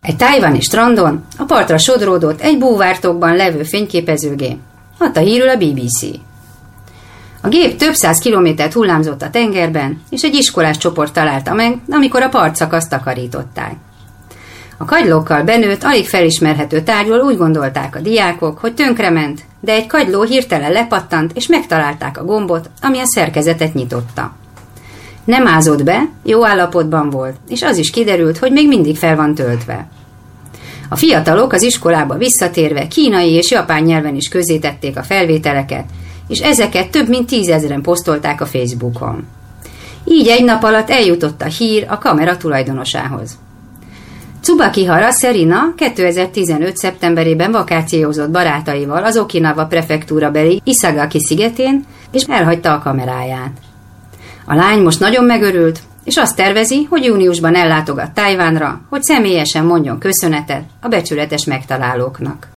Egy tájvani strandon a partra sodródott egy búvártokban levő fényképezőgép. Adta hírül a BBC. A gép több száz kilométert hullámzott a tengerben, és egy iskolás csoport találta meg, amikor a partszakaszt takarították. A kagylókkal benőtt, alig felismerhető tárgyról úgy gondolták a diákok, hogy tönkrement, de egy kagyló hirtelen lepattant, és megtalálták a gombot, ami a szerkezetet nyitotta. Nem ázott be, jó állapotban volt, és az is kiderült, hogy még mindig fel van töltve. A fiatalok az iskolába visszatérve kínai és japán nyelven is közzétették a felvételeket, és ezeket több mint 10 000-en posztolták a Facebookon. Így egy nap alatt eljutott a hír a kamera tulajdonosához. Tsubakihara Serina 2015. szeptemberében vakációzott barátaival az Okinawa prefektúra beli Isagaki szigetén, és elhagyta a kameráját. A lány most nagyon megörült, és azt tervezi, hogy júniusban ellátogat Tajvánra, hogy személyesen mondjon köszönetet a becsületes megtalálóknak.